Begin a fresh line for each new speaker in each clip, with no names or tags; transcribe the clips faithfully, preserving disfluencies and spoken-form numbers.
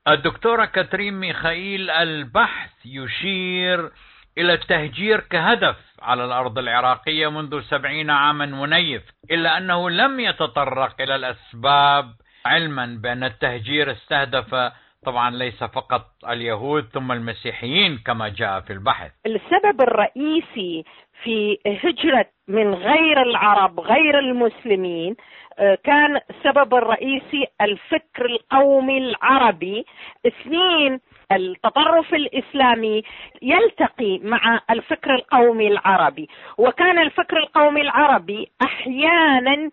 الدكتورة كاترين ميخائيل، البحث يشير إلى التهجير كهدف على الأرض العراقية منذ سبعين عاما منيف، إلا أنه لم يتطرق إلى الأسباب، علما بأن التهجير استهدف طبعا ليس فقط اليهود ثم المسيحيين كما جاء في البحث.
السبب الرئيسي في هجرة من غير العرب غير المسلمين كان السبب الرئيسي الفكر القومي العربي. اثنين، التطرف الإسلامي يلتقي مع الفكر القومي العربي، وكان الفكر القومي العربي أحيانا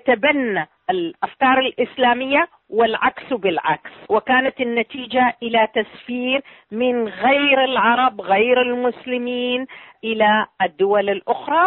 يتبنى الأفكار الإسلامية والعكس بالعكس، وكانت النتيجة إلى تسفير من غير العرب غير المسلمين إلى الدول الأخرى.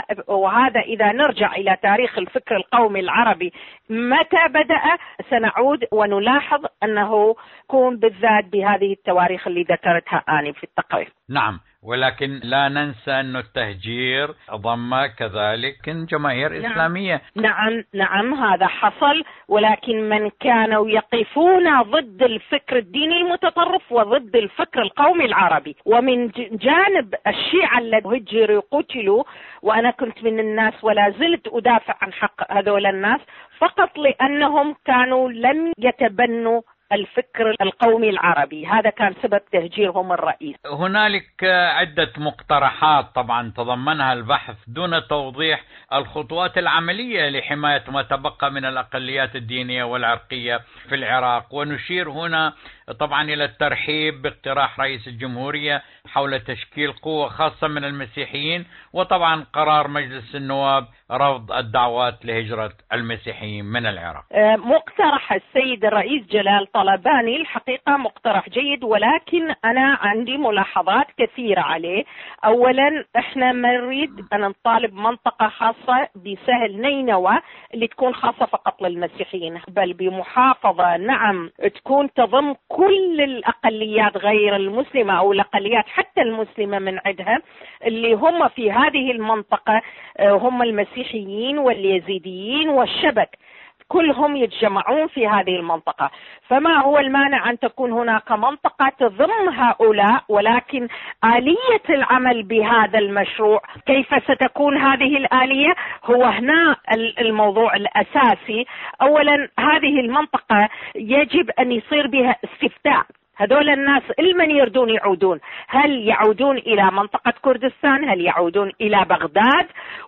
وهذا إذا نرجع إلى تاريخ الفكر القومي العربي متى بدأ سنعود ونلاحظ أنه يكون بالذات بهذه التواريخ اللي ذكرتها آني في التقرير.
نعم، ولكن لا ننسى أن التهجير ضم كذلك جماهير
نعم.
إسلامية.
نعم نعم هذا حصل، ولكن من كانوا يقفون ضد الفكر الديني المتطرف وضد الفكر القومي العربي. ومن جانب الشيعة الذين هجروا قتلوا، وأنا كنت من الناس ولا زلت أدافع عن حق هذول الناس فقط لأنهم كانوا لم يتبنوا الفكر القومي العربي، هذا كان سبب تهجيرهم الرئيسي.
هنالك عدة مقترحات طبعا تضمنها البحث دون توضيح الخطوات العملية لحماية ما تبقى من الأقليات الدينية والعرقية في العراق، ونشير هنا طبعا إلى الترحيب باقتراح رئيس الجمهورية حول تشكيل قوة خاصة من المسيحيين، وطبعا قرار مجلس النواب رفض الدعوات لهجرة المسيحيين من العراق.
مقترح السيد الرئيس جلال طلباني الحقيقة مقترح جيد، ولكن أنا عندي ملاحظات كثيرة عليه. أولا، احنا ما نريد أن نطالب منطقة خاصة بسهل نينوى اللي تكون خاصة فقط للمسيحيين، بل بمحافظة نعم تكون تضم كل الأقليات غير المسلمة أو الأقليات حتى المسلمة من عندها، اللي هم في هذه المنطقة هم المسيحيين واليزيديين والشبك، كلهم يتجمعون في هذه المنطقة. فما هو المانع أن تكون هناك منطقة تضم هؤلاء، ولكن آلية العمل بهذا المشروع كيف ستكون هذه الآلية؟ هو هنا الموضوع الأساسي. أولا، هذه المنطقة يجب أن يصير بها استفتاء، هذول الناس المن يردون يعودون، هل يعودون إلى منطقة كردستان، هل يعودون إلى بغداد؟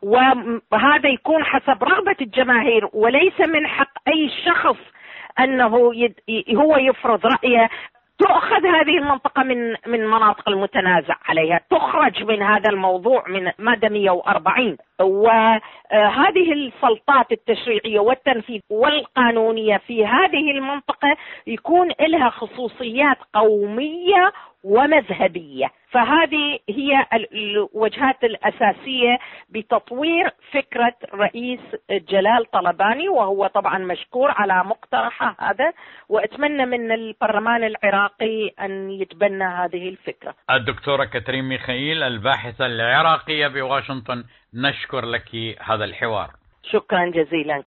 وهذا يكون حسب رغبة الجماهير، وليس من حق أي شخص أنه يد هو يفرض رأيه. تؤخذ هذه المنطقة من من مناطق المتنازع عليها، تخرج من هذا الموضوع من مادة مئة وأربعين، وهذه السلطات التشريعية والتنفيذ والقانونية في هذه المنطقة يكون لها خصوصيات قومية ومذهبية. فهذه هي الوجهات الأساسية بتطوير فكرة رئيس جلال طلباني، وهو طبعا مشكور على مقترحه هذا، وأتمنى من البرلمان العراقي أن يتبنى هذه الفكرة.
الدكتورة كاترين ميخائيل، الباحثة العراقية بواشنطن، نشكر لك هذا الحوار.
شكرا جزيلا.